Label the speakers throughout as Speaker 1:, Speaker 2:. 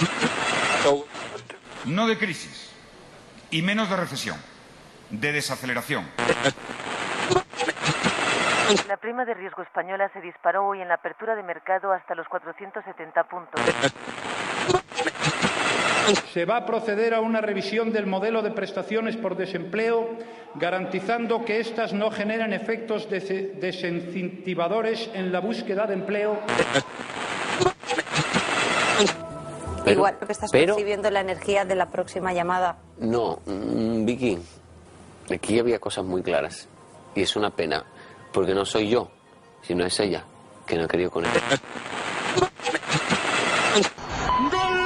Speaker 1: No de crisis, y menos de recesión, de desaceleración.
Speaker 2: La prima de riesgo española se disparó hoy en la apertura de mercado hasta los 470 puntos.
Speaker 3: Se va a proceder a una revisión del modelo de prestaciones por desempleo, garantizando que éstas no generen efectos desincentivadores en la búsqueda de empleo.
Speaker 4: Igual que estás percibiendo la energía de la próxima llamada.
Speaker 5: No, Vicky, aquí había cosas muy claras. Y es una pena, porque no soy yo, sino es ella, que no ha querido con él.
Speaker 6: ¡Gol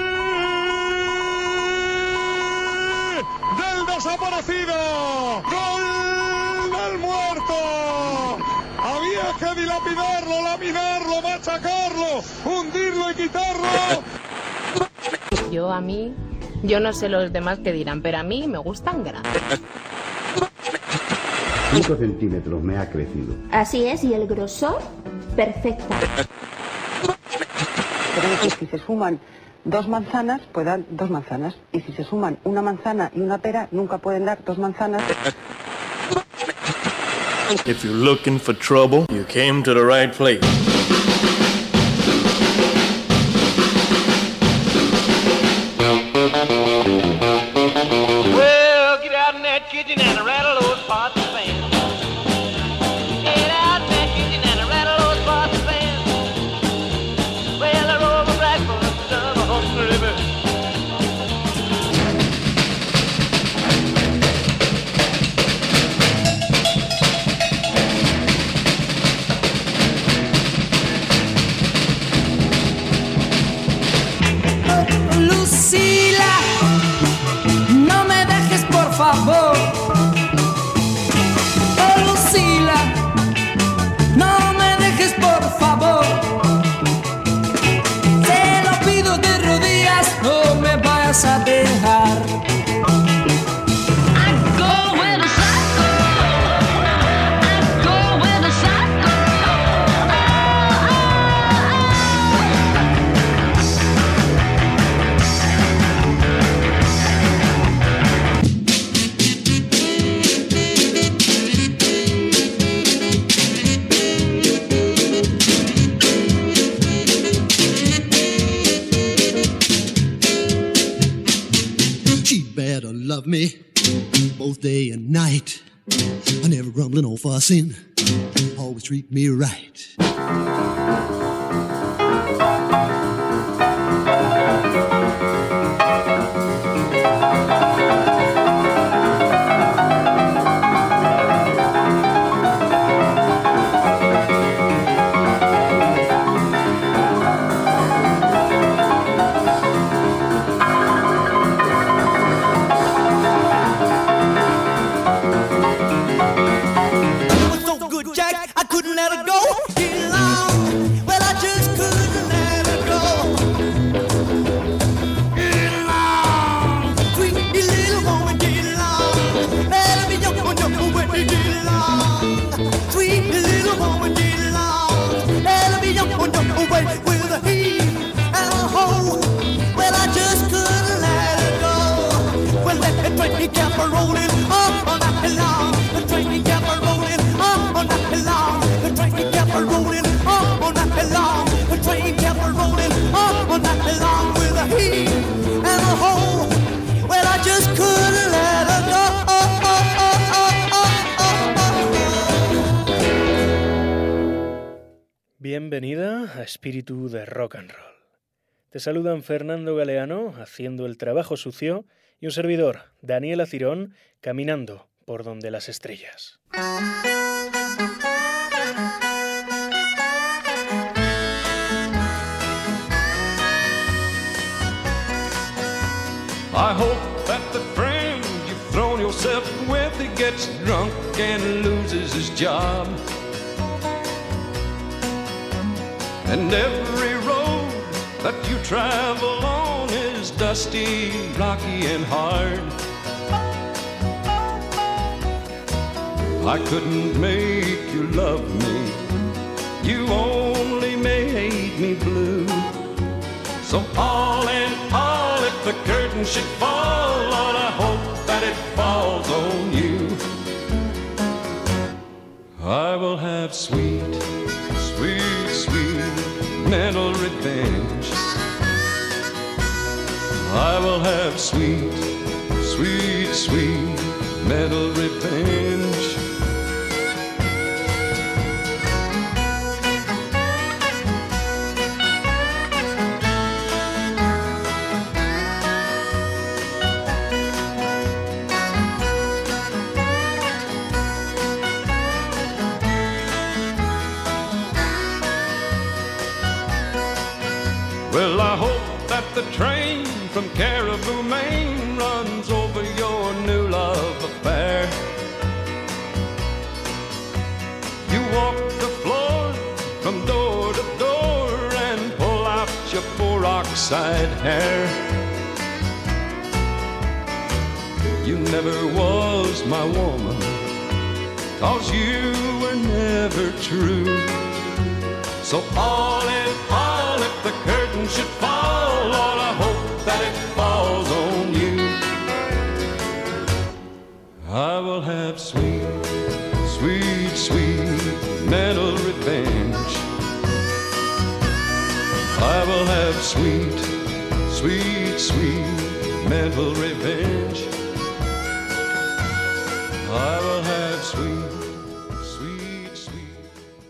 Speaker 6: del desaparecido! ¡Gol del muerto! Había que lapidarlo, machacarlo, hundirlo y quitarlo.
Speaker 7: Yo no sé los demás qué dirán, pero a mí me gustan grandes.
Speaker 8: 5 centímetros me ha crecido.
Speaker 9: Así es, y el grosor, perfecta.
Speaker 10: Si se suman 2 manzanas, pues dan 2 manzanas. Y si se suman una manzana y una pera, nunca pueden dar 2 manzanas.
Speaker 11: If you're looking for trouble, you came to the right place.
Speaker 12: Well, get out in that kitchen and rattle those pots and pans. Get out in that kitchen and rattle those pots and pans. Well, I roll the breakfast of a hungry bird.
Speaker 13: Lucila, no me dejes por favor. Oh, Lucila, no me dejes por favor. Te lo pido de rodillas, no me vayas a dejar.
Speaker 14: Love me both day and night. I never grumbling or fussing. Always treat me right.
Speaker 15: Bienvenida a Espíritu de Rock and Roll. Te saludan Fernando Galeano haciendo el trabajo sucio y un servidor, Daniel Acirón, caminando por donde las estrellas.
Speaker 6: I hope that the friend you've thrown yourself with, he gets drunk and loses his job. And every road that you travel on is dusty, rocky, and hard. I couldn't make you love me, you only made me blue. So all in all, the curtain should fall, Lord, I hope that it falls on you. I will have sweet, sweet, sweet mental revenge. I will have sweet, sweet, sweet mental revenge. Well, I hope that the train from Caribou, Maine runs over your new love affair. You walk the floor from door to door and pull out your peroxide hair. You never was my woman, 'cause you were never true. So all in all, if the curtain should fall, Lord, I hope that it falls on you. I will have sweet, sweet, sweet mental revenge. I will have sweet, sweet, sweet mental revenge. I will have sweet, sweet, sweet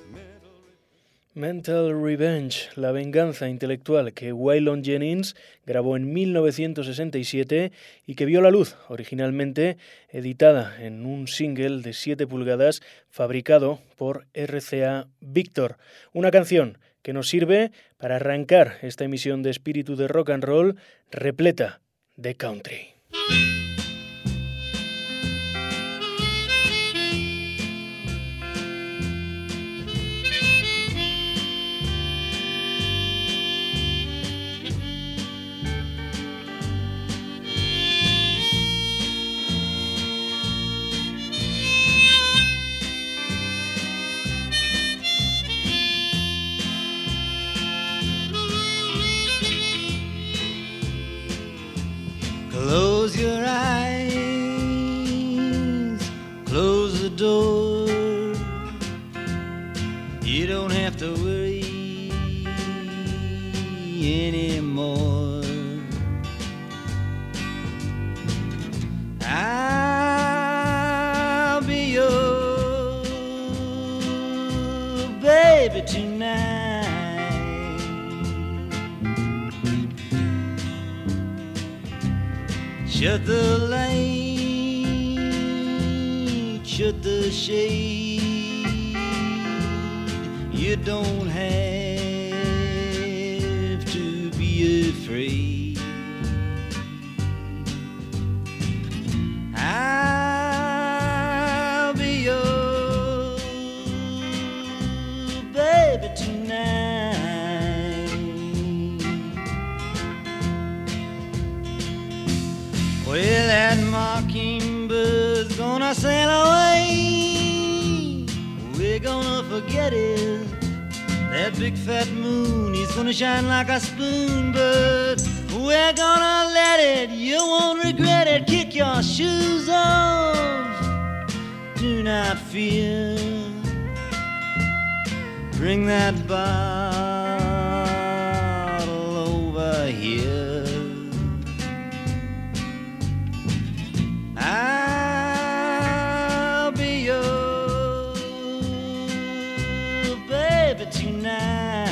Speaker 15: Mental Revenge, la venganza intelectual que Waylon Jennings grabó en 1967 y que vio la luz, originalmente editada en un single de 7 pulgadas fabricado por RCA Victor. Una canción que nos sirve para arrancar esta emisión de Espíritu de Rock and Roll repleta de country.
Speaker 13: Close your eyes, close the door. You don't have to worry anymore. I'll be your baby tonight. Shut the light, shut the shade. You don't have to be afraid. I'll be your baby tonight. Well, that mockingbird's gonna sail away. We're gonna forget it. That big fat moon, he's gonna shine like a spoon. But we're gonna let it, you won't regret it. Kick your shoes off, do not fear. Bring that bottle over here. I'll be your baby tonight.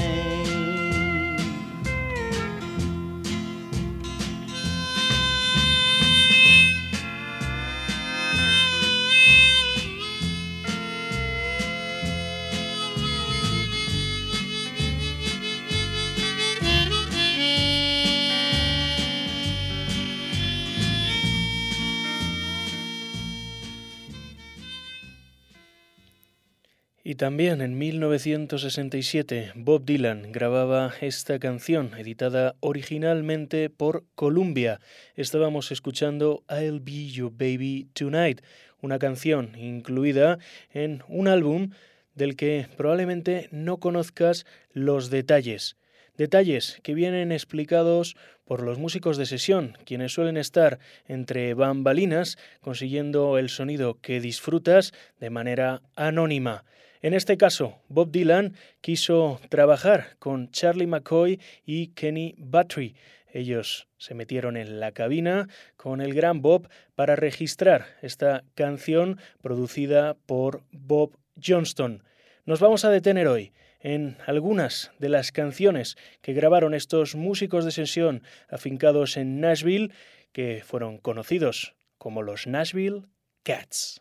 Speaker 15: Y también en 1967 Bob Dylan grababa esta canción, editada originalmente por Columbia. Estábamos escuchando I'll Be Your Baby Tonight, una canción incluida en un álbum del que probablemente no conozcas los detalles. Detalles que vienen explicados por los músicos de sesión, quienes suelen estar entre bambalinas consiguiendo el sonido que disfrutas de manera anónima. En este caso, Bob Dylan quiso trabajar con Charlie McCoy y Kenny Battery. Ellos se metieron en la cabina con el gran Bob para registrar esta canción producida por Bob Johnston. Nos vamos a detener hoy en algunas de las canciones que grabaron estos músicos de sesión afincados en Nashville, que fueron conocidos como los Nashville Cats.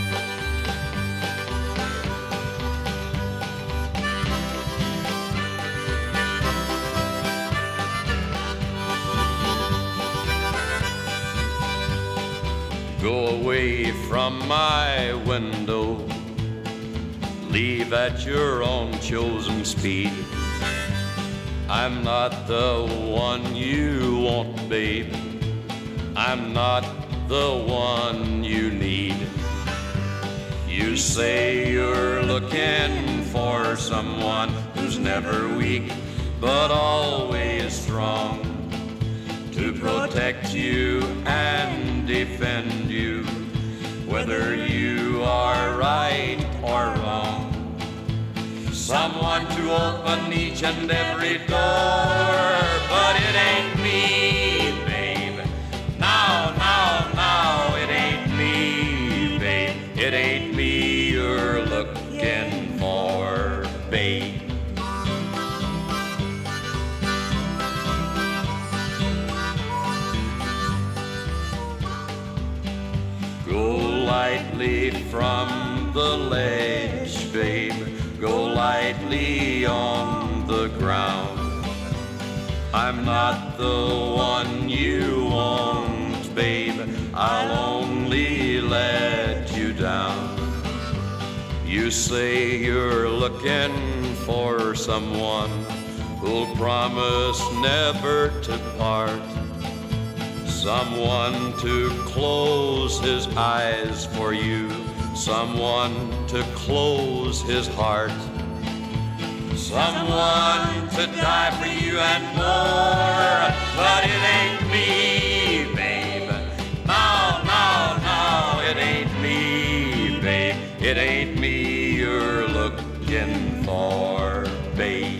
Speaker 6: Go away from my window, leave at your own chosen speed. I'm not the one you want, babe. I'm not the one you need. You say you're looking for someone who's never weak, but always strong, to protect you and defend you, whether you are right or wrong. Someone to open each and every door, but it ain't me, babe. No, it ain't me, babe. It ain't me you're looking for, babe. Go lightly from the ledge, babe. Go lightly on the ground. I'm not the one you want, babe. I'll only let you down. You say you're looking for someone who'll promise never to part, someone to close his eyes for you, someone to close his heart, someone to die for you and more, but it ain't me, babe. No, it ain't me, babe. It ain't me you're looking for, babe.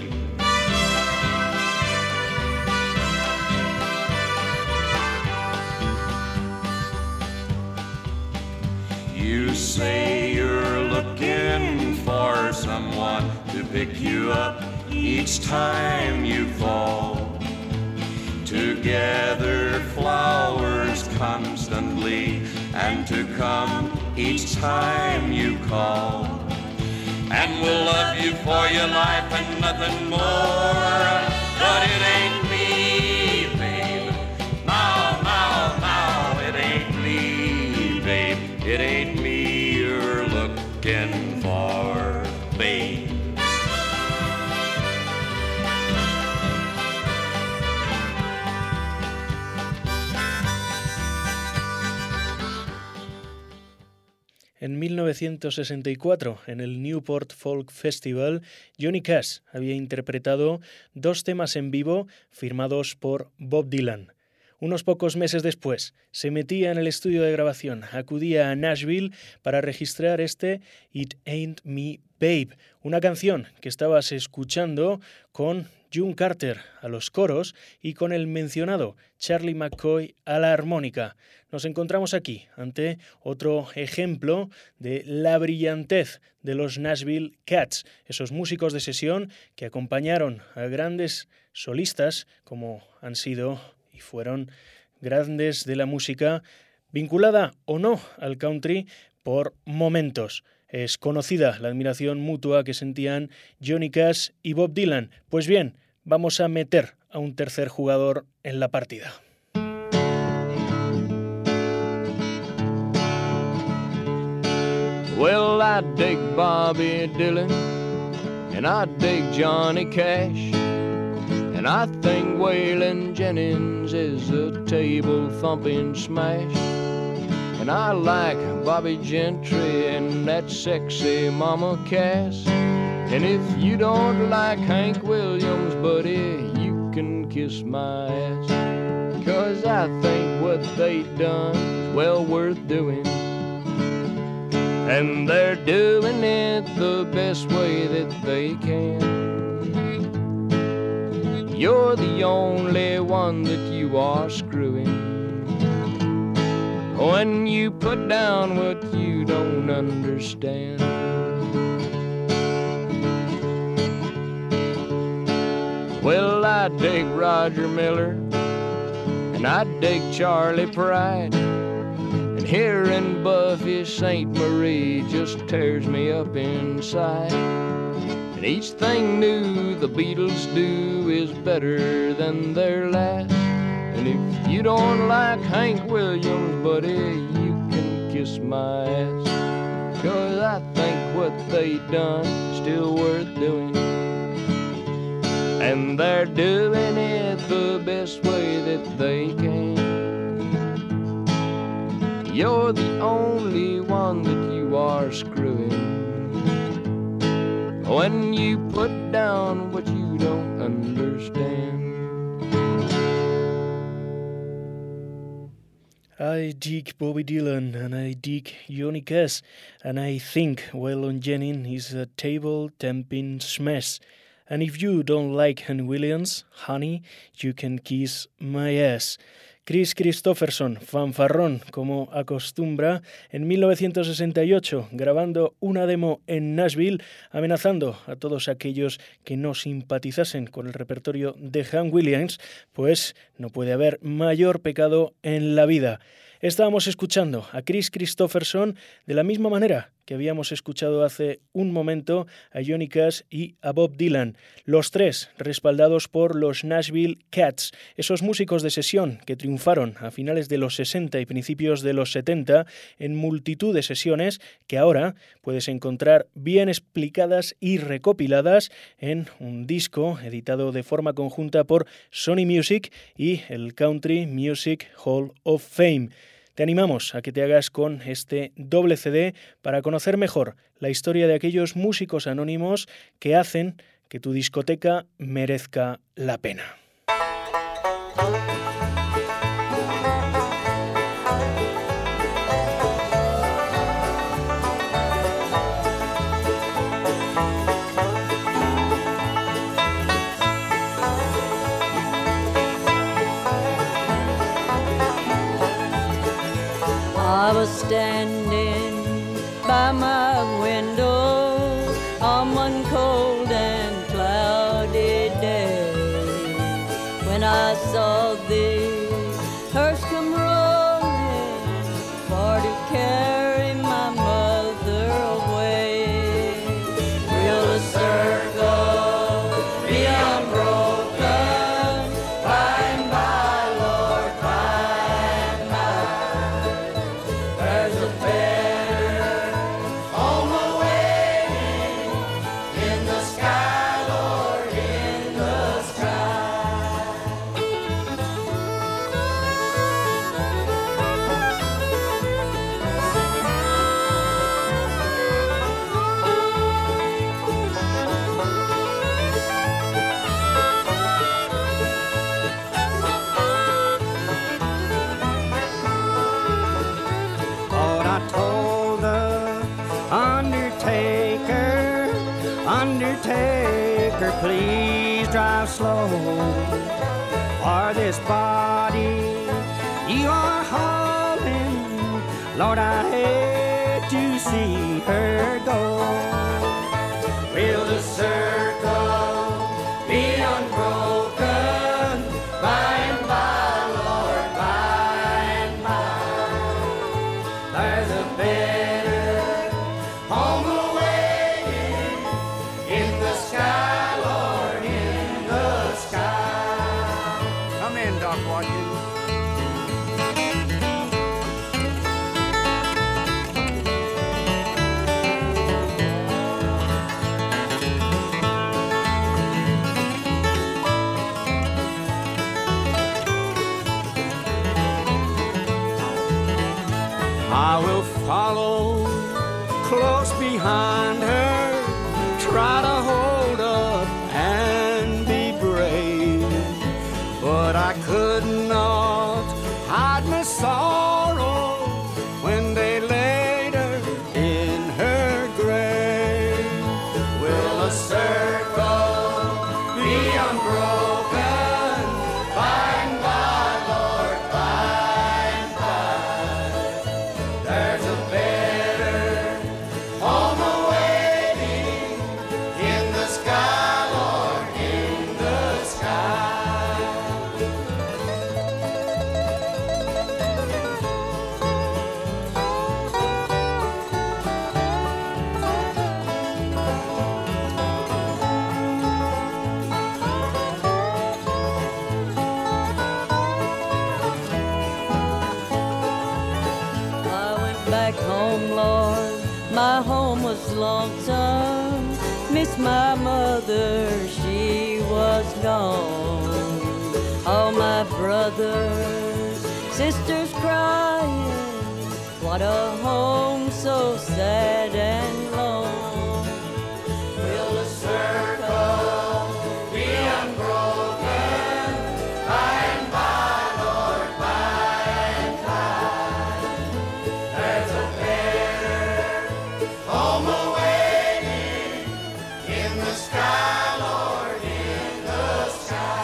Speaker 6: You say you're looking for someone to pick you up each time you fall, to gather flowers constantly and to come each time you call, and will love you for your life and nothing more, but it ain't me, babe. No, it ain't me, babe. It ain't me you're looking for, babe.
Speaker 15: En 1964, en el Newport Folk Festival, Johnny Cash había interpretado 2 temas en vivo firmados por Bob Dylan. Unos pocos meses después, se metía en el estudio de grabación, acudía a Nashville para registrar este It Ain't Me Babe, una canción que estabas escuchando con June Carter a los coros y con el mencionado Charlie McCoy a la armónica. Nos encontramos aquí ante otro ejemplo de la brillantez de los Nashville Cats, esos músicos de sesión que acompañaron a grandes solistas como han sido y fueron grandes de la música, vinculada o no al country por momentos. Es conocida la admiración mutua que sentían Johnny Cash y Bob Dylan. Pues bien, vamos a meter a un tercer jugador en la partida.
Speaker 11: Well, I dig Bobby Dylan, and I dig Johnny Cash, and I think Waylon Jennings is a table-thumping smash. And I like Bobby Gentry and that sexy Mama Cass. And if you don't like Hank Williams, buddy, you can kiss my ass. 'Cause I think what they done is well worth doing. And they're doing it the best way that they can. You're the only one that you are screwing when you put down what you don't understand. Well, I dig Roger Miller, and I dig Charlie Pride, and hearing Buffy St. Marie just tears me up inside. And each thing new the Beatles do is better than their last. And if you don't like Hank Williams, buddy, you can kiss my ass. 'Cause I think what they done is still worth doing. And they're doing it the best way that they can. You're the only one that you are screwing when you put down what you don't understand.
Speaker 15: I dig Bobby Dylan and I dig Johnny Cash, and I think Waylon Jennings is a table-tapping smash. And if you don't like Hank Williams, honey, you can kiss my ass. Chris Christopherson, fanfarrón como acostumbra, en 1968, grabando una demo en Nashville, amenazando a todos aquellos que no simpatizasen con el repertorio de Hank Williams, pues no puede haber mayor pecado en la vida. Estábamos escuchando a Chris Christopherson de la misma manera que habíamos escuchado hace un momento a Johnny Cash y a Bob Dylan, los tres respaldados por los Nashville Cats, esos músicos de sesión que triunfaron a finales de los 60 y principios de los 70 en multitud de sesiones que ahora puedes encontrar bien explicadas y recopiladas en un disco editado de forma conjunta por Sony Music y el Country Music Hall of Fame. Te animamos a que te hagas con este doble CD para conocer mejor la historia de aquellos músicos anónimos que hacen que tu discoteca merezca la pena.
Speaker 16: I was standing by my window on one cold and cloudy day when I saw the hearse come rolling for to carry my mother away. Will the circle be unbroken by and by, Lord, by and by? There's a better home awaiting in the sky, Lord, in the sky.
Speaker 17: Lord, I told the undertaker, please drive slow, for this body you are hauling, Lord, I hate to see her go. Will the circle be unbroken by and by, Lord, by and by? There's a better home awaiting in the sky, Lord, in the sky. Come in, Doc Watkins. I will follow close behind her, try to could not hide my sorrow when they laid her in her grave. Will a circle be unbroken? By and by, Lord, by and by. There's a better home awaiting in the sky, Lord, in the sky.
Speaker 16: I went back home, Lord, my home was lonesome. Miss my mother, she was gone. All my brothers, sisters crying, what a home so sad and lone. Will a circle be unbroken? By and by, Lord, by and by. There's a better home awaiting in the sky, Lord, in the sky.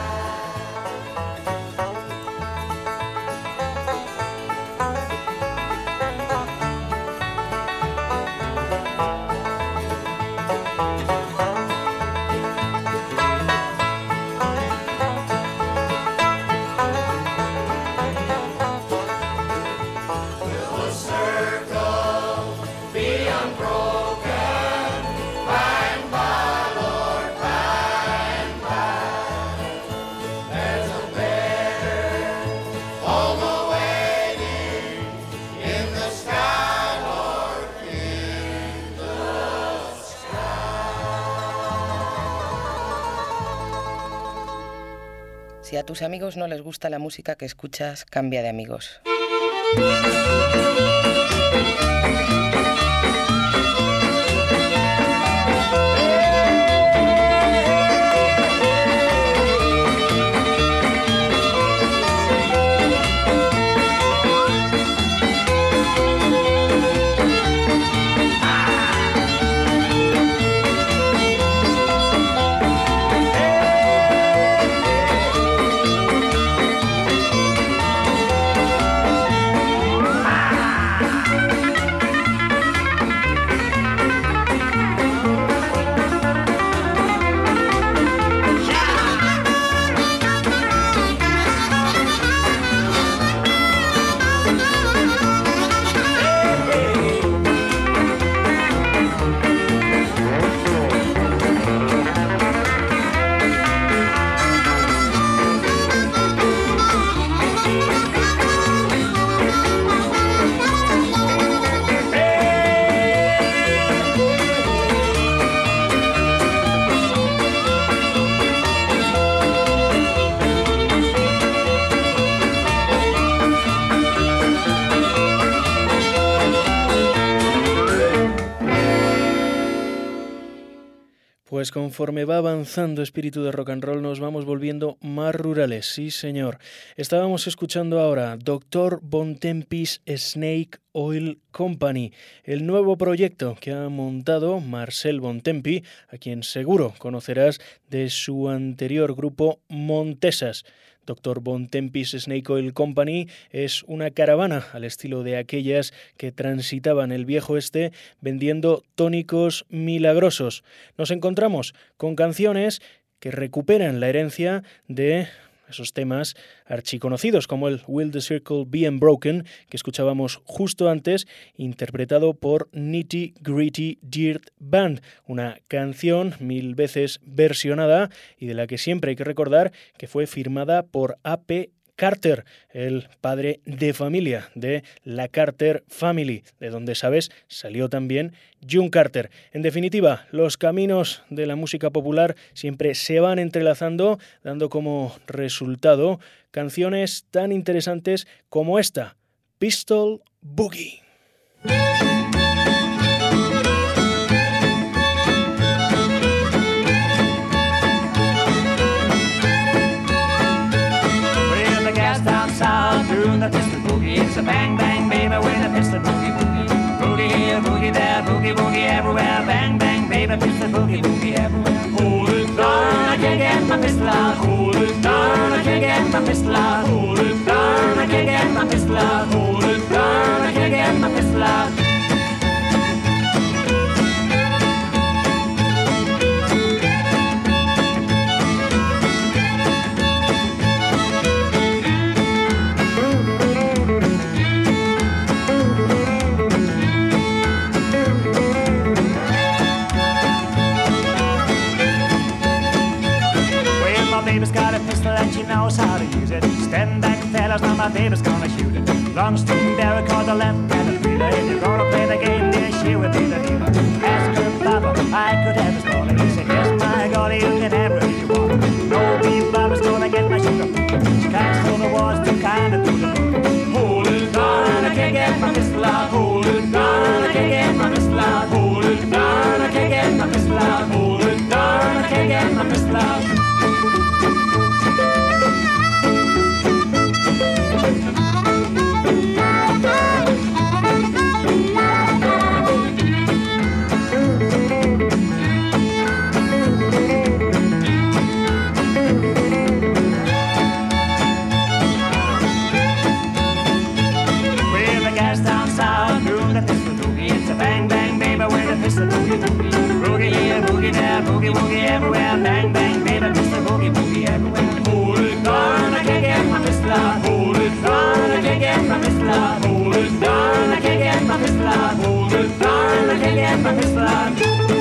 Speaker 16: Will a circle be unbroken? By and by, Lord, by and by. There's a better home awaiting in the sky, Lord, in the
Speaker 18: Si a tus amigos no les gusta la música que escuchas, cambia de amigos.
Speaker 15: Pues conforme va avanzando espíritu de rock and roll nos vamos volviendo más rurales, sí señor. Estábamos escuchando ahora Dr. Bontempi's Snake Oil Company, el nuevo proyecto que ha montado Marcel Bontempi, a quien seguro conocerás de su anterior grupo Montesas. Dr. Bontempi's Snake Oil Company es una caravana al estilo de aquellas que transitaban el viejo oeste vendiendo tónicos milagrosos. Nos encontramos con canciones que recuperan la herencia de esos temas archiconocidos como el Will the Circle Be Unbroken, que escuchábamos justo antes, interpretado por Nitty Gritty Dirt Band, una canción 1000 veces versionada y de la que siempre hay que recordar que fue firmada por A.P. Carter, el padre de familia de la Carter Family, de donde, sabes, salió también June Carter. En definitiva, los caminos de la música popular siempre se van entrelazando, dando como resultado canciones tan interesantes como esta, Pistol Boogie.
Speaker 17: When
Speaker 12: the pistol boogie. It's a bang, bang, baby, with a pistol boogie, boogie. Boogie here, boogie there, boogie, boogie everywhere. Bang, bang, baby, pistol boogie, boogie everywhere. Hold it down, I can't get my pistol out. Hold it down, I can't get my pistol out. Hold it down, I can't get my pistol out. Hold it down, I can't get my pistol out. Baby's got a pistol and she knows how to use it. Stand back, fellas, now my baby's gonna shoot it. Long string there, called the left-handed feeder. If you're gonna play the game, then she will be the dealer. Ask her papa, I could have his dollar. He said, yes, my golly, you can have it if you want. No beef, Baba's gonna get my sugar. She can't throw the walls too kind of do the moon. Hold it down, I can't get my pistol out. Hold it down, I can't get my pistol out. Hold it down, I can't get my pistol out. Hold it down, I can't get my pistol out. Boogie here, boogie there, boogie woogie everywhere. Bang bang, baby, pistol boogie boogie everywhere. Hold it down, I can't get my pistol out. Hold it down, I can't get my pistol out. Hold it down, I can't get my pistol out. Hold it down, I can't get my pistol out.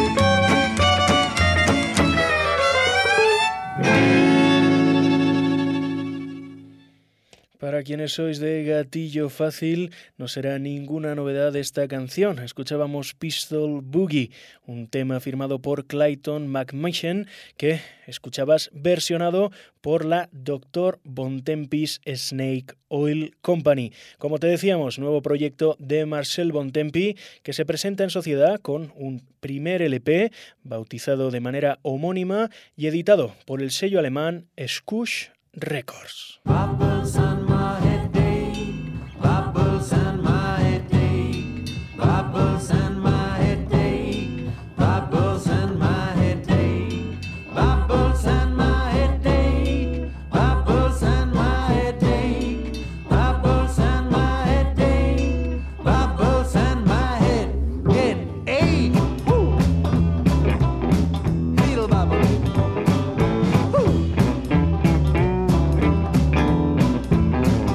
Speaker 15: Para quienes sois de gatillo fácil, no será ninguna novedad esta canción. Escuchábamos Pistol Boogie, un tema firmado por Clayton McMischen, que escuchabas versionado por la Dr. Bontempi's Snake Oil Company. Como te decíamos, nuevo proyecto de Marcel Bontempi, que se presenta en sociedad con un primer LP, bautizado de manera homónima y editado por el sello alemán Skush Records.
Speaker 16: Bubbles on my headache, bubbles on my headache, bubbles on my headache, bubbles on my headache, bubbles on my headache, bubbles on my headache, bubbles on my headache, bubbles on my headache. Woo! Little bubble. Woo!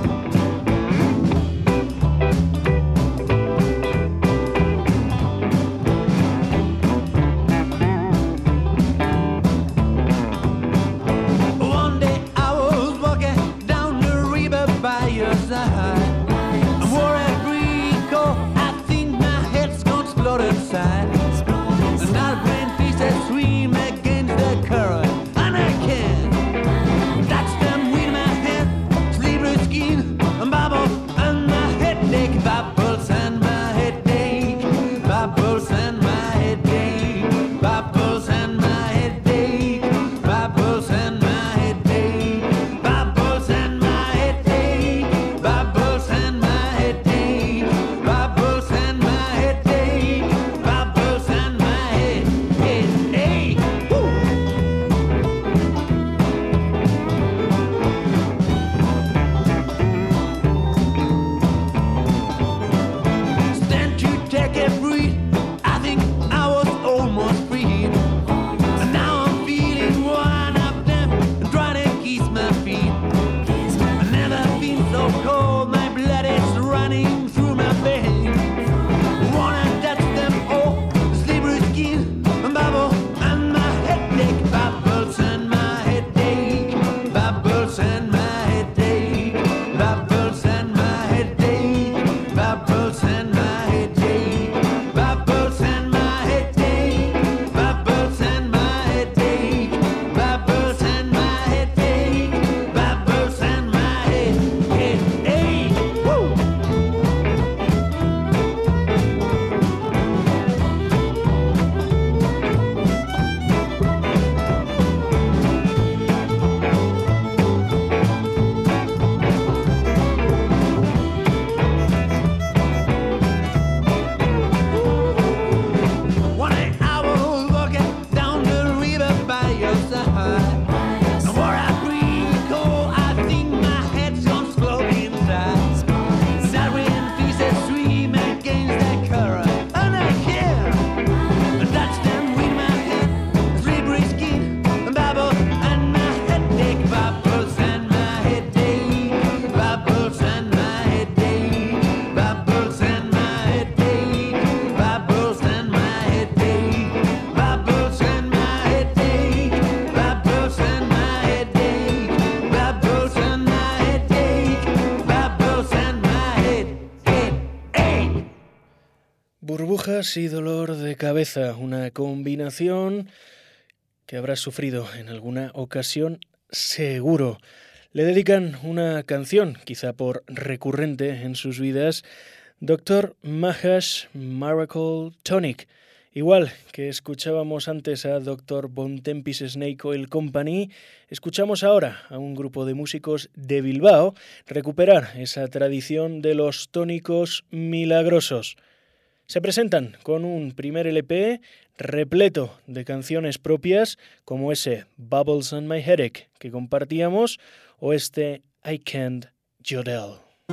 Speaker 15: Burbujas y dolor de cabeza, una combinación que habrás sufrido en alguna ocasión, seguro. Le dedican una canción, quizá por recurrente en sus vidas, Dr. Mahash Miracle Tonic. Igual que escuchábamos antes a Dr. Bontempis Snake Oil Company, escuchamos ahora a un grupo de músicos de Bilbao recuperar esa tradición de los tónicos milagrosos. Se presentan con un primer LP repleto de canciones propias como ese Bubbles on My Headache que compartíamos o este I Can't Jodel.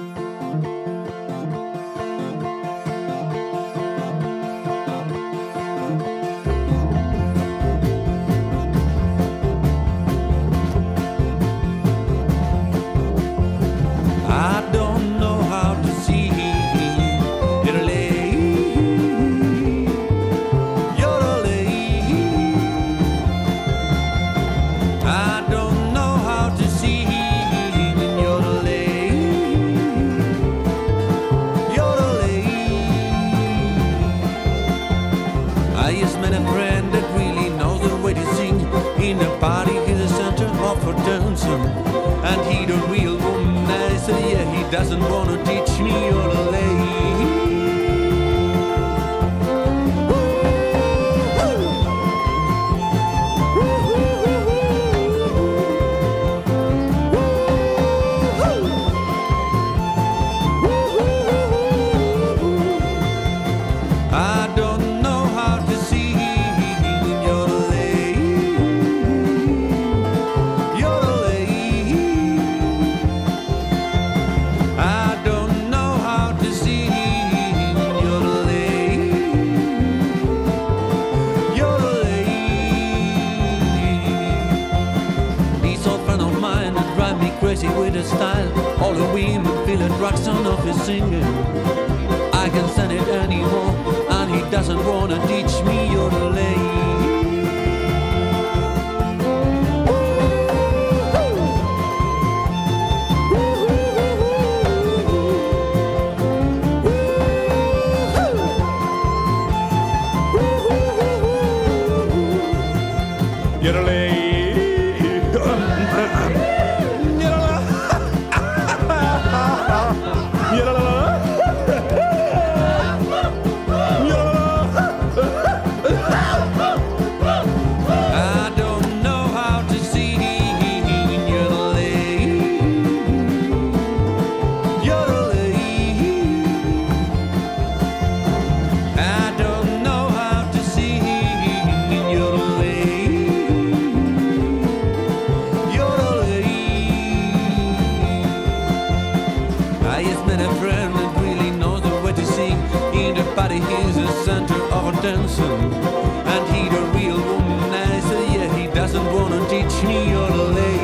Speaker 6: And he the real womanizer, yeah, he doesn't wanna teach me all the lay. I don't know how to see your lay. I don't know how to see your lay. These old friends of mine that drive me crazy with his style. All the women feel a drug sound of his singing. I can't stand it anymore, and he doesn't wanna teach me your lay. And he the real womanizer, yeah, he doesn't wanna teach me all the lay.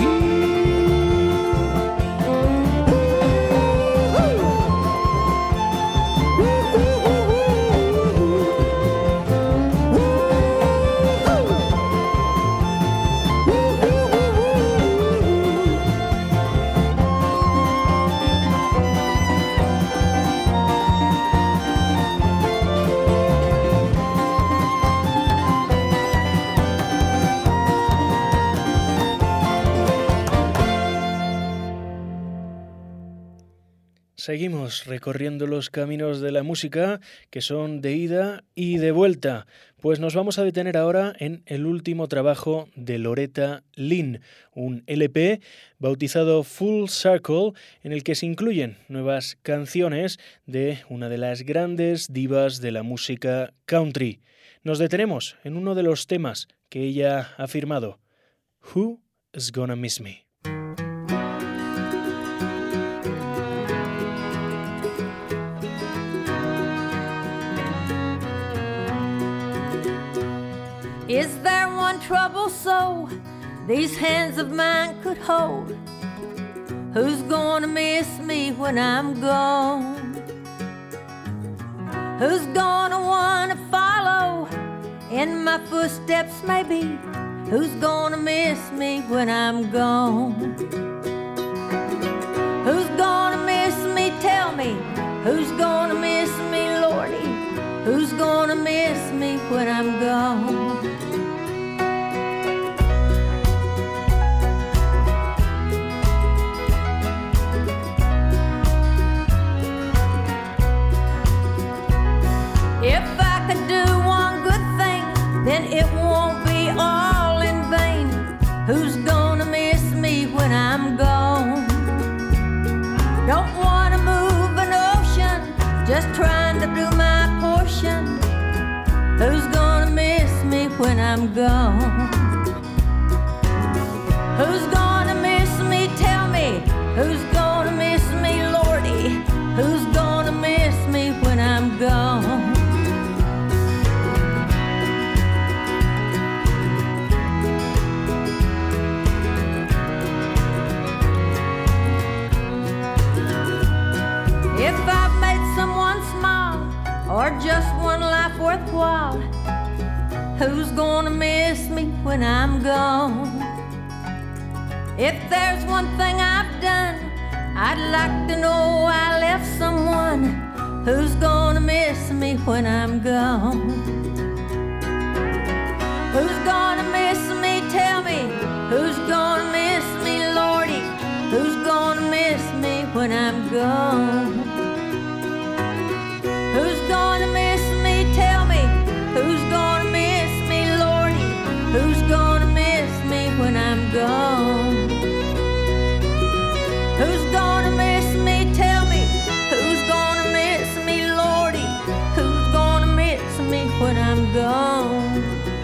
Speaker 15: Seguimos recorriendo los caminos de la música que son de ida y de vuelta, pues nos vamos a detener ahora en el último trabajo de Loretta Lynn, un LP bautizado Full Circle en el que se incluyen nuevas canciones de una de las grandes divas de la música country. Nos detenemos en uno de los temas que ella ha firmado, Who is Gonna Miss Me?
Speaker 19: Is there one trouble so these hands of mine could hold? Who's gonna miss me when I'm gone? Who's gonna wanna follow in my footsteps maybe? Who's gonna miss me when I'm gone? Who's gonna miss me? Tell me, who's gonna miss me, Lordy? when I'm gone. If I could do one good thing, then it won't be all in vain. Who's gonna miss me when I'm gone? Don't wanna move an ocean, just trying to do my portion. Who's gonna miss me when I'm gone? Who's gonna miss me? Tell me. Who's gonna miss me, Lordy? Who's gonna miss me when I'm gone? If I've made someone smile, or just one life worthwhile, who's gonna miss me when I'm gone? If there's one thing I've done, I'd like to know I left someone. Who's gonna miss me when I'm gone? Who's gonna miss me? Tell me. Who's gonna miss me, Lordy? Who's gonna miss me when I'm gone? Who's gonna miss me? Tell me. Who's gonna miss me, Lordy? Who's gonna miss me when I'm gone? Who's gonna miss me? Tell me. Who's gonna miss me, Lordy? Who's gonna miss me when I'm gone?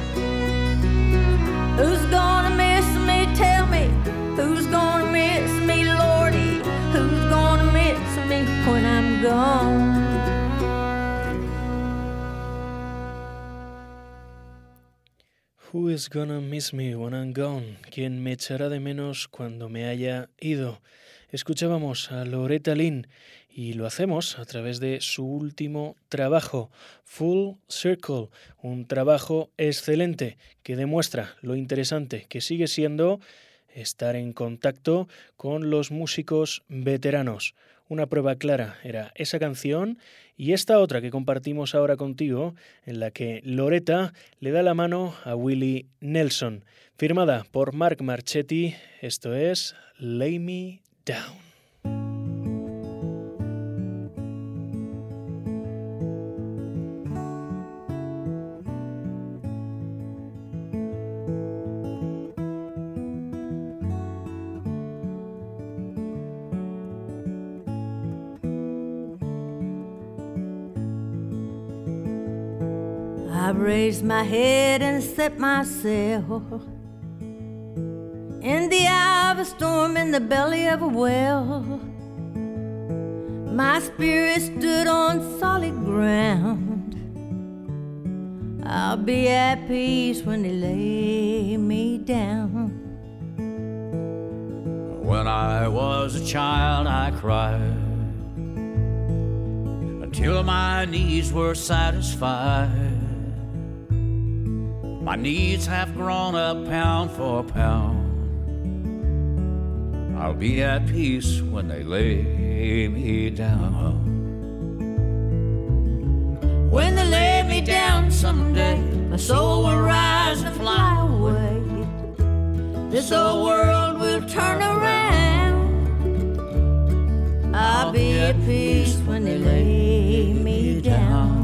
Speaker 19: Who's gonna miss me? Tell me. Who's gonna miss me, Lordy? Who's gonna miss me when I'm gone?
Speaker 15: Who is gonna miss me when I'm gone? ¿Quién me echará de menos cuando me haya ido? Escuchábamos a Loretta Lynn y lo hacemos a través de su último trabajo, Full Circle, un trabajo excelente que demuestra lo interesante que sigue siendo estar en contacto con los músicos veteranos. Una prueba clara era esa canción y esta otra que compartimos ahora contigo, en la que Loretta le da la mano a Willie Nelson, firmada por Mark Marchetti. Esto es Lay Me Down.
Speaker 19: I've raised my head and set myself in the eye of a storm, in the belly of a well. My spirit stood on solid ground. I'll be at peace when they lay me down.
Speaker 20: When I was a child, I cried until my needs were satisfied. My needs have grown up pound for pound. I'll be at peace when they lay me down.
Speaker 19: When they lay me down someday, my soul will rise and fly away. This old world will turn around. I'll be at peace when they lay me down.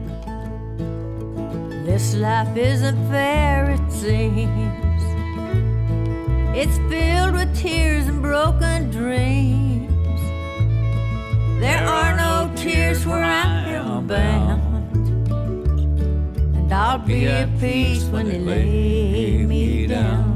Speaker 19: This life isn't fair, it seems. It's filled with tears and broken dreams. There are no tears where I am bound. And I'll be at peace when they lay me down.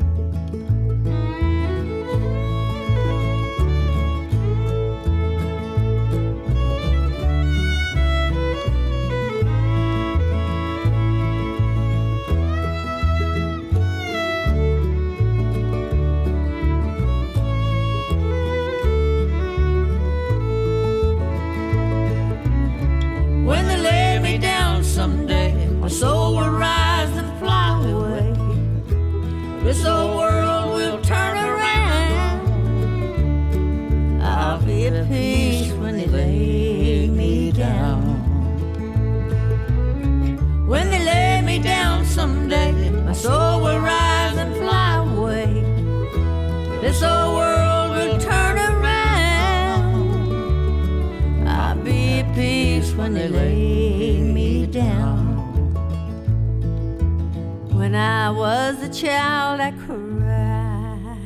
Speaker 19: My soul will rise and fly away. This old world will turn around. I'll be at peace when they lay me down. When they lay child that cried.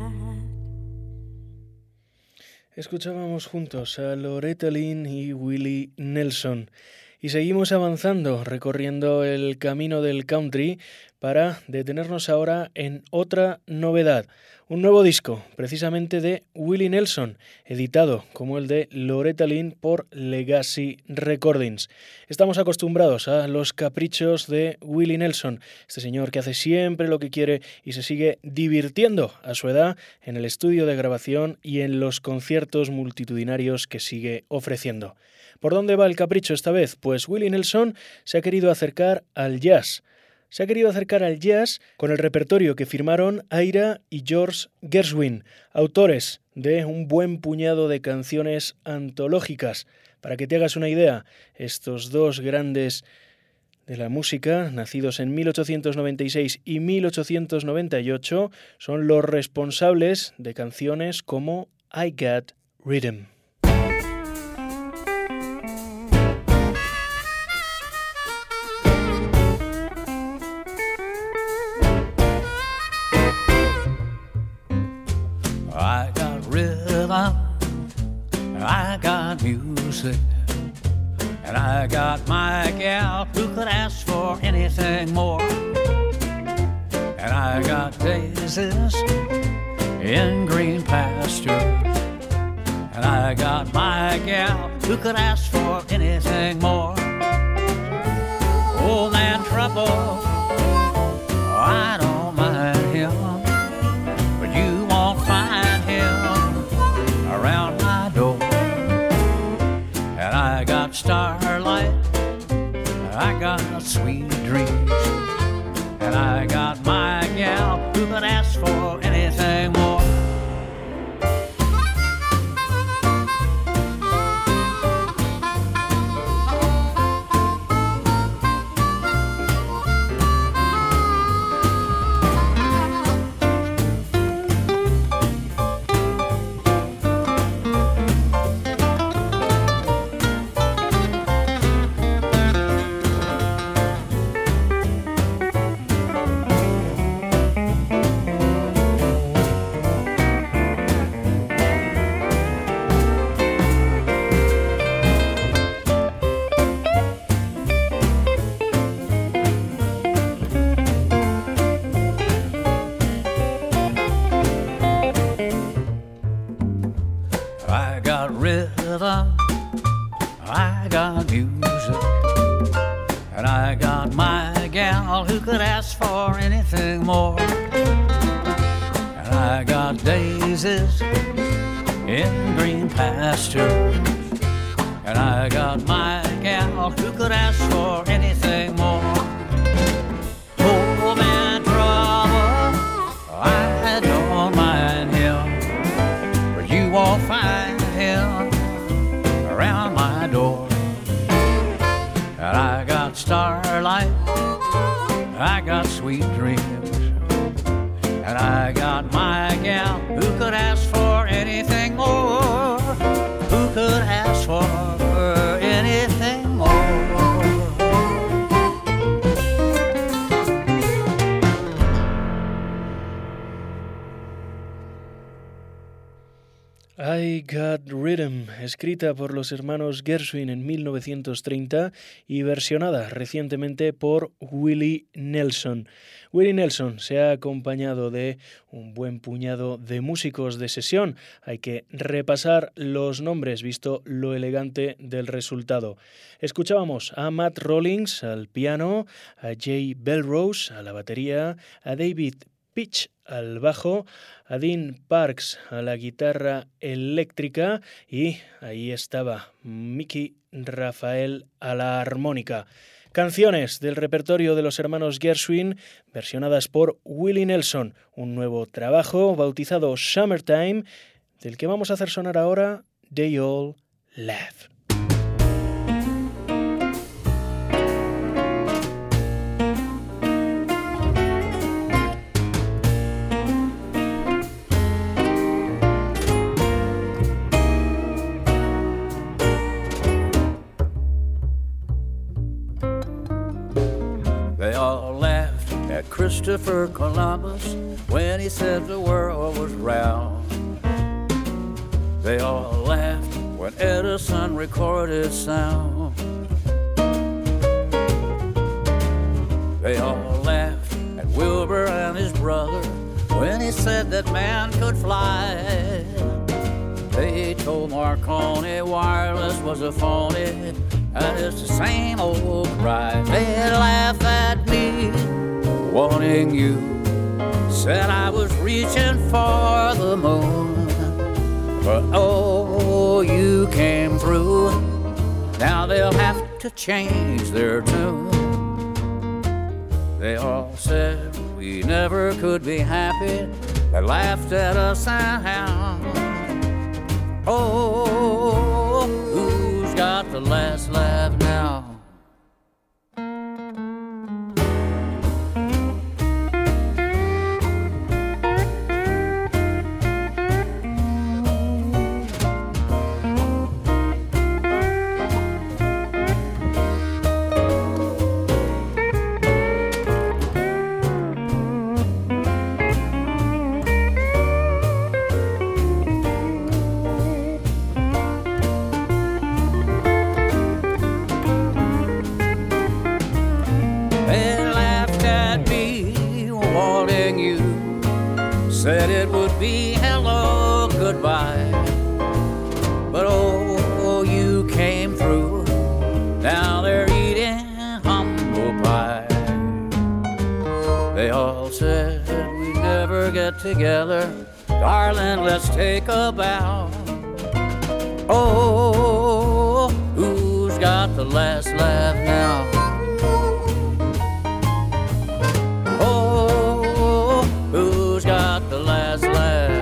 Speaker 15: Escuchábamos juntos a Loretta Lynn y Willie Nelson. Y seguimos avanzando, recorriendo el camino del country para detenernos ahora en otra novedad. Un nuevo disco, precisamente de Willie Nelson, editado como el de Loretta Lynn por Legacy Recordings. Estamos acostumbrados a los caprichos de Willie Nelson, este señor que hace siempre lo que quiere y se sigue divirtiendo a su edad en el estudio de grabación y en los conciertos multitudinarios que sigue ofreciendo. ¿Por dónde va el capricho esta vez? Pues Willie Nelson se ha querido acercar al jazz. Se ha querido acercar al jazz con el repertorio que firmaron Ira y George Gershwin, autores de un buen puñado de canciones antológicas. Para que te hagas una idea, estos dos grandes de la música, nacidos en 1896 y 1898, son los responsables de canciones como I Got Rhythm.
Speaker 20: I got rhythm, I got music, and I got my gal who could ask for anything more. And I got daisies in green pastures, and I got my gal who could ask for anything more. Old man Trouble, I don't mind him, but you won't find him around my door. And I got starlight, I got sweet dreams, and I got my gal who could ask for anything more. I got rhythm, I got music, and I got my gal who could ask for anything more. And I got daisies in green pastures, and I got my gal who could ask for anything more. Old man Trouble, I don't mind him, but you won't find him around my door. And I got starlight, I got sweet dreams, and I got my gal who could ask for anything more, who could ask for anything more.
Speaker 15: I Got Rhythm, escrita por los hermanos Gershwin en 1930 y versionada recientemente por Willie Nelson. Willie Nelson se ha acompañado de un buen puñado de músicos de sesión. Hay que repasar los nombres, visto lo elegante del resultado. Escuchábamos a Matt Rollins al piano, a Jay Belrose a la batería, a David Pitch al bajo, a Dean Parks a la guitarra eléctrica y ahí estaba Mickey Rafael a la armónica. Canciones del repertorio de los hermanos Gershwin versionadas por Willie Nelson, un nuevo trabajo bautizado Summertime, del que vamos a hacer sonar ahora They All Laugh.
Speaker 20: They all laughed at Christmas Christopher Columbus when he said the world was round. They all laughed when Edison recorded sound. They all laughed at Wilbur and his brother when he said that man could fly. They told Marconi wireless was a phony, and it's the same old cry. They laugh at me, wanting you. Said I was reaching for the moon, but oh, you came through. Now they'll have to change their tune. They all said we never could be happy. They laughed at us and oh, who's got the last laugh now? Said it would be hello, goodbye. But oh, you came through. Now they're eating humble pie. They all said we'd never get together. Darling, let's take a bow. Oh, who's got the last laugh now? Who's got the last laugh?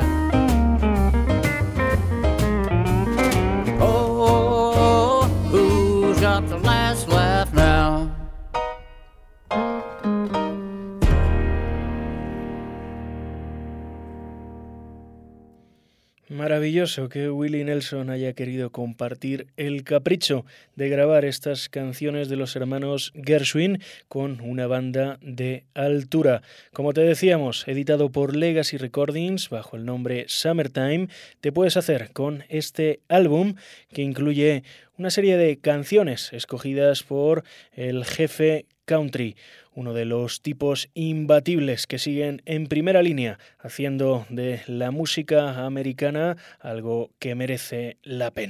Speaker 20: Oh, who's got the last laugh now?
Speaker 15: Maravilloso que Willie Nelson haya querido compartir el capricho de grabar estas canciones de los hermanos Gershwin con una banda de altura. Como te decíamos, editado por Legacy Recordings bajo el nombre Summertime, te puedes hacer con este álbum que incluye una serie de canciones escogidas por el jefe country, uno de los tipos imbatibles que siguen en primera línea, haciendo de la música americana algo que merece la pena.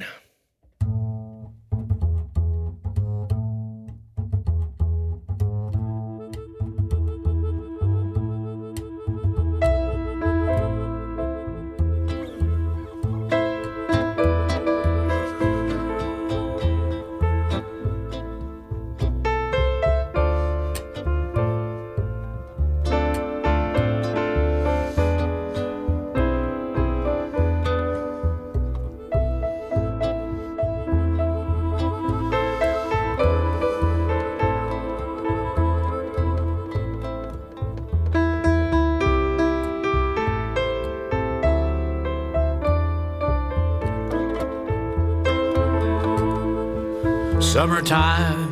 Speaker 20: Summertime,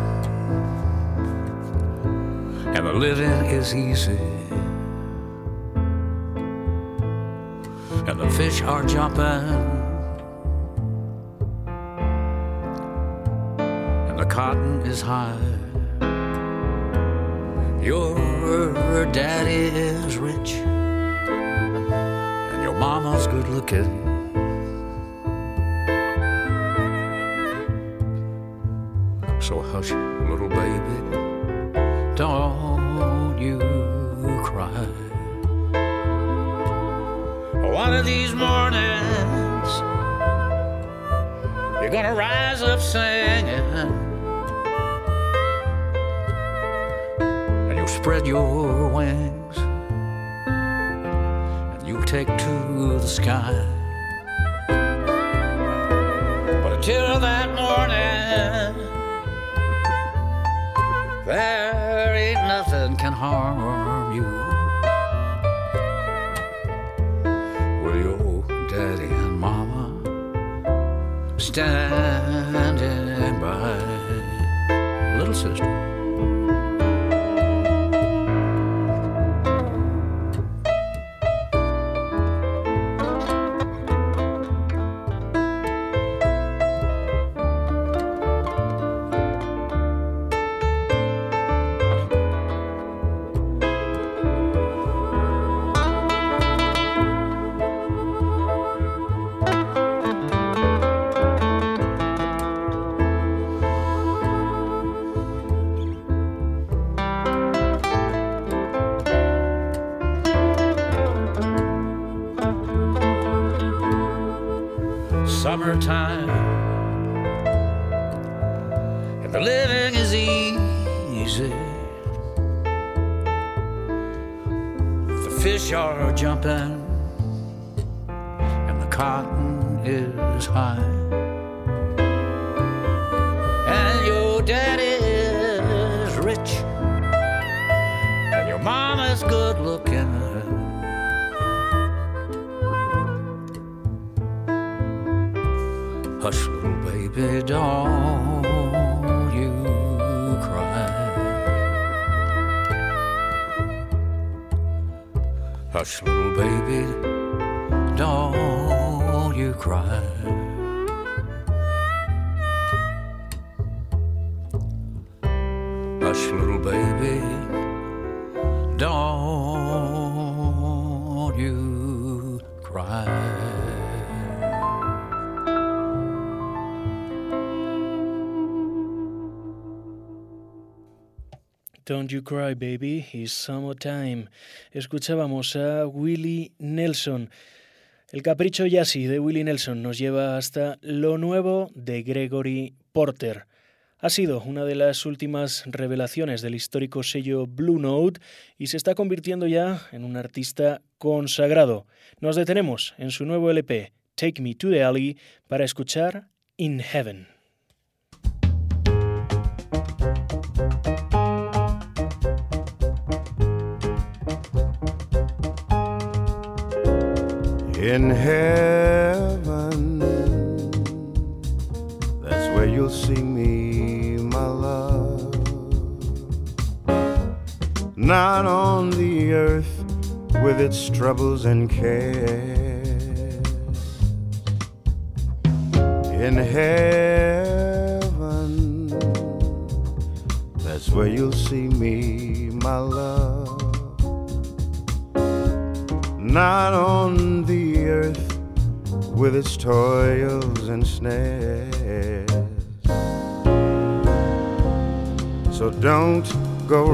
Speaker 20: and the living is easy, and the fish are jumping, and the cotton is high. Your daddy is rich, and your mama's good looking. So hush, little baby, don't you cry. One of these mornings, you're gonna rise up singing, and you'll spread your wings, and you'll take to the sky. But until that morning, there ain't nothing can harm you. Will your daddy and mama standing by? Little sister, summertime, and the living is easy. The fish are jumping, and the cotton is high, and your daddy's rich, and your mama's good looking. Hush, little baby, don't you cry. Hush, little baby, don't you cry. Hush, little baby, don't you cry.
Speaker 15: Don't You Cry Baby, It's Summertime. Escuchábamos a Willie Nelson. El capricho jazzy de Willie Nelson nos lleva hasta lo nuevo de Gregory Porter. Ha sido una de las últimas revelaciones del histórico sello Blue Note y se está convirtiendo ya en un artista consagrado. Nos detenemos en su nuevo LP, Take Me to the Alley, para escuchar In Heaven.
Speaker 21: In heaven, that's where you'll see me, my love. Not on the earth with its troubles and cares. In heaven, that's where you'll see me, my love. Not on the earth with its toils and snares. So don't go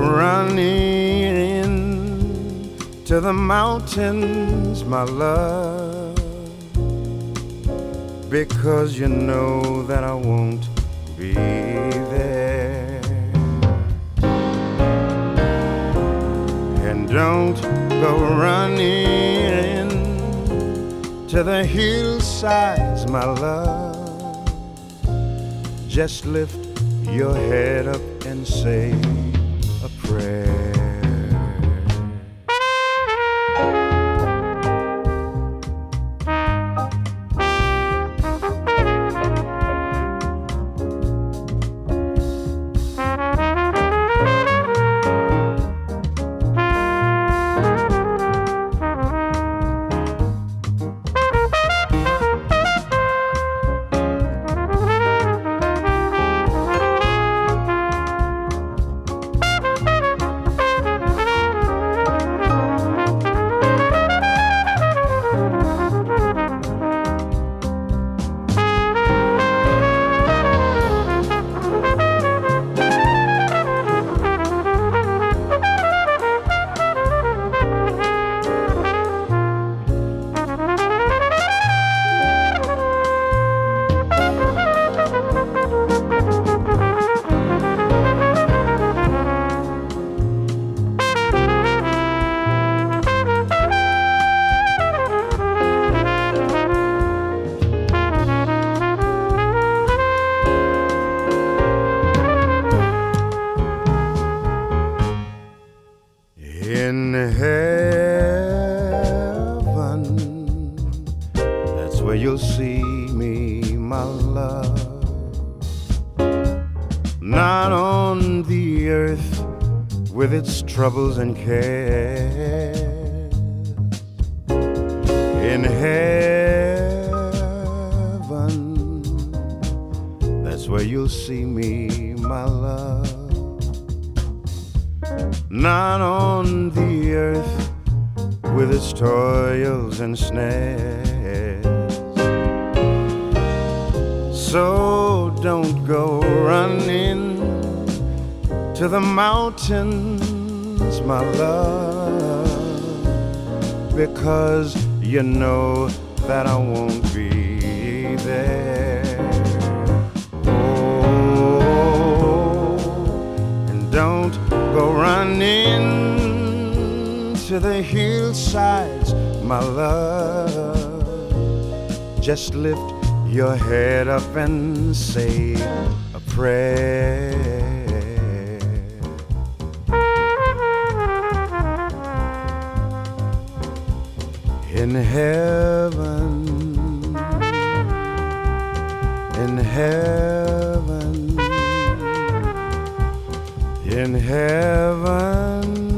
Speaker 21: running to the mountains, my love, because you know that I won't be there. And don't go running to the hillsides, my love. Just lift your head up and say a prayer. In heaven, that's where you'll see me, my love. Not on the earth with its troubles and cares. In heaven, that's where you'll see me, my love. Not on the earth with its toils and snares. So don't go running to the mountains, my love, because you know that I won't be there. Oh, and don't go running to the hillsides, my love. Just lift your head up and say a prayer. In heaven, in heaven, in heaven.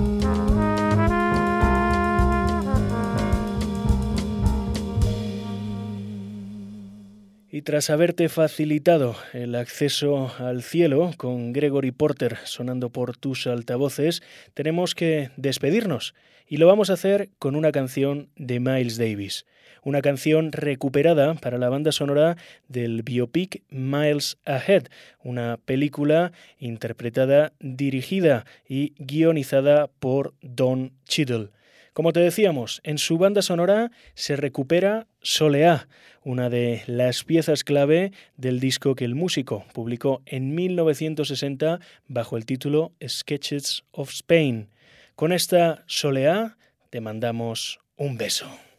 Speaker 15: Y tras haberte facilitado el acceso al cielo con Gregory Porter sonando por tus altavoces, tenemos que despedirnos. Y lo vamos a hacer con una canción de Miles Davis, una canción recuperada para la banda sonora del biopic Miles Ahead, una película interpretada, dirigida y guionizada por Don Cheadle. Como te decíamos, en su banda sonora se recupera Soleá, una de las piezas clave del disco que el músico publicó en 1960 bajo el título Sketches of Spain. Con esta Soleá te mandamos un beso.